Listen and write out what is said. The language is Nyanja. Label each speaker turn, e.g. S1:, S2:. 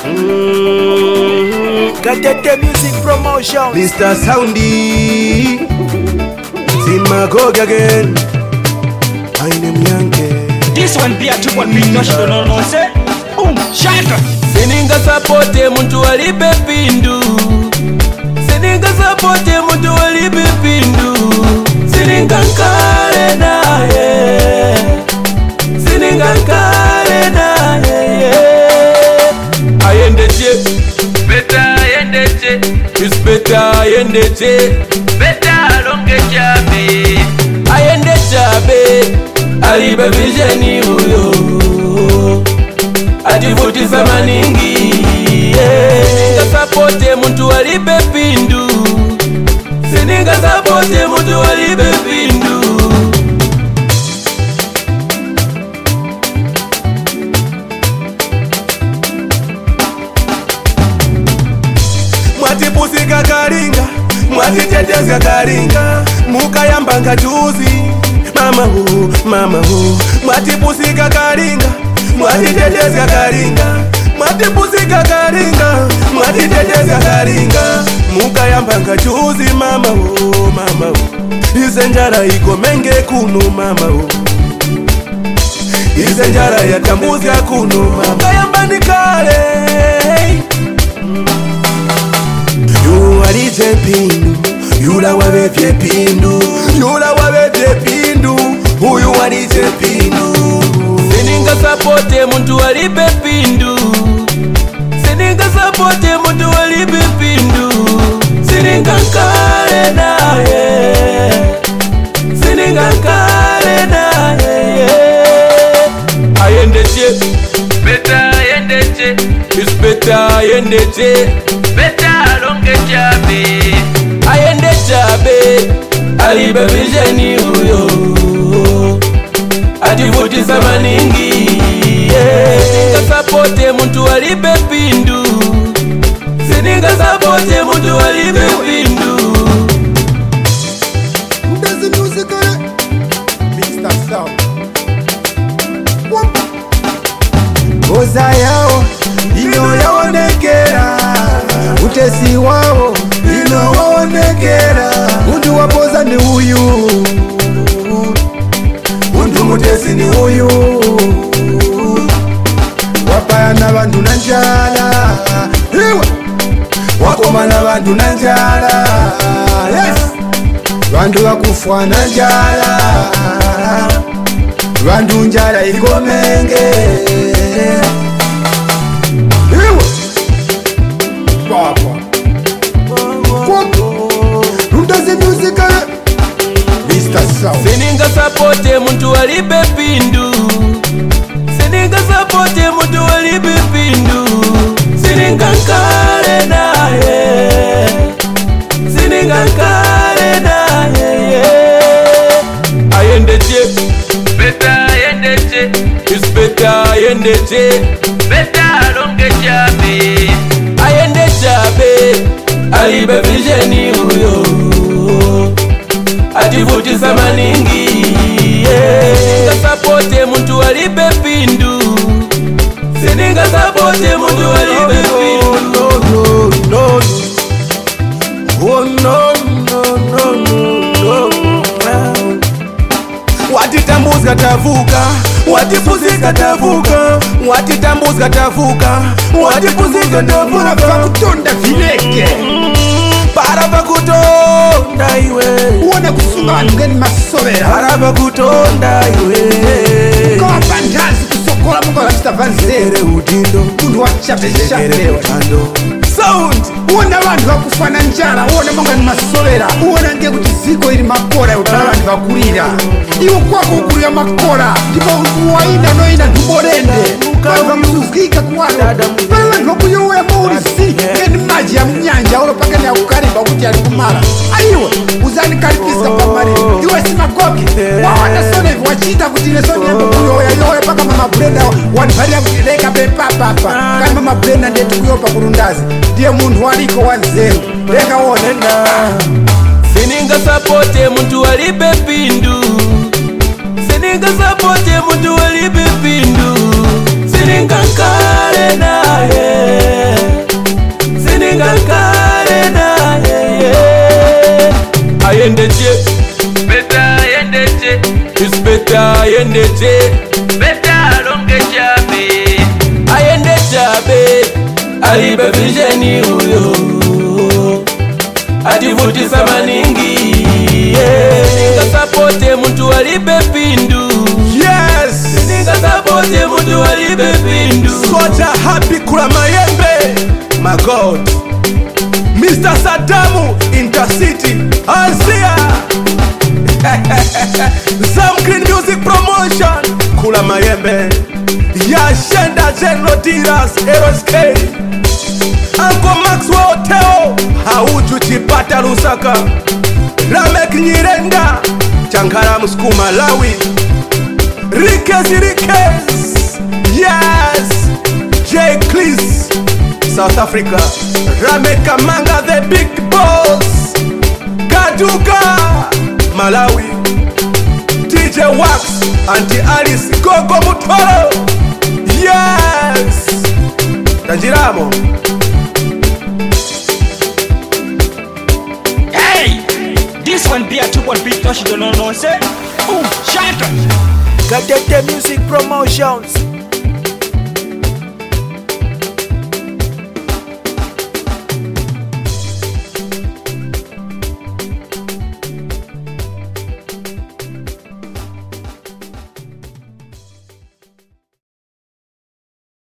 S1: Katete Music Promotion.
S2: Mr. Soundy Simagoga again. I name Yankee.
S3: This one be a 2-1 big touch, don't know say. Boom, shaka.
S4: Sininga sapote muntu walibe pindu. Sininga sapote muntu walibe pindu. Sininga nkale naye. Sininga nkale naye. Ayendeche. Beta ayendeche. Is beta ayendeche. Beta longe chabe. Ayendeche abe. Alibe vijeni uyo. Ativutisa maningi. Sininga sapote muntu walibe pindu. Sininga sapote muntu walibe pindu.
S2: Mwatipusika karinga, mwatitetezya karinga, mukayambanga juzi. Mama hu, mwatipusika karinga, mwatitetezya karinga, mwatipusika karinga, mwatitetezya karinga, mukayambanga juzi. Mama hu, isenjara iko menge kunu. Mama hu, isenjara yatambuzya kunu. Mukayambani kale. Yuwalije pindu, yula wabevye pindu, yula wabevye pindu, uyu walije pindu.
S4: Sininga sapote muntu walibe pindu. Sininga sapote muntu walibe pindu. Sininga nkale naye. Sininga nkale naye. Ayendeche. Beta ayendeche. Is beta ayendeche. Beta longe chabe. Ayendeche abe. Alibe vijeni uyo. Ativutisa maningi. Sininga sapote muntu walibe pindu. Sininga sapote muntu walibe pindu.
S2: Mdezi music Mr. Sound. Oza yao ino yaonekera, utesi wao ino waonekera. Undu wapoza ni uyu, undu mutesi ni uyu. Wapaya na bandu na njala, wakoma na bandu na njala. Yes, bandu wakufwa na njala, bandu njala ikomenge.
S4: Sininga sapote muntu walibe pindu. Sininga sapote muntu walibe pindu. Sininga nkale naye. Sininga nkale naye. Ayendeche. Beta ayendeche. Is beta ayendeche. Beta longe chabe. Ayendeche abe. Alibe vijeni uyo. Ativutisa maningi. Sininga sapote muntu walibe pindu. Sininga sapote muntu walibe pindu.
S2: No. Oh no. Watitambuzga tavuka, watipuzika tavuka, watitambuzga tavuka, watipuzika tavuka. Pakutonda vileke, para pakutonda iwe. Uone kusunga ngeni masobera, para pakutonda iwe. Kwa fantazi kusokola mungu wakita vanzere udindo, kundu wachape chape Sound. Uone abantu wakufana njala, uone mungu ni masobera. Uone nge kutiziko ili makora ya utalandu wakulira. Iwo kwako ukuria makora, ndipo uwaina no ina tuborende. Kwa msuzgika kuwano, pala ndokuyo uwe maurisi. Ngeni maji ya mnyanja, ulo pakani ya ukariba kuti ya kumara. Ayiwe, uzani karipisa pa mariri. Iwe simakoki, wawana sone wachita kutile sone yembe kuyo ya yoye paka mama brenda. Waniparia kutireka pepa papa. Kani mama brenda ndetu kuyopa kurundazi. Diye mundu waliko wanzelu, reka wone na.
S4: Sininga sapote muntu walibe pindu. Sininga sapote muntu walibe pindu. Sininga nkale naye. alibe visheni huyo ativutisa maningi ningasapote muntu alibe pindu
S2: Yes,
S4: ningasapote muntu alibe pindu
S2: Soja happy kula mayembe. My God, Mr. Sadamu Intercity Asia. Some Green Music Promotion kula mayembe. Yashenda General Diras RSK Uncle Maxwell Teo Hauju Chipata Lusaka Ramek Nyirenda Chankara Muskuma Lawi Rikes Yes, J. Clis South Africa Ramek Kamanga the Big Boss Kaduka Malawi DJ Wax Auntie Alice Gogo Mutoro. Yes, Tanjiramo.
S3: Hey, this one be a 2-1 beat. Don't you know say? Shut up.
S1: Gatete Music Promotions.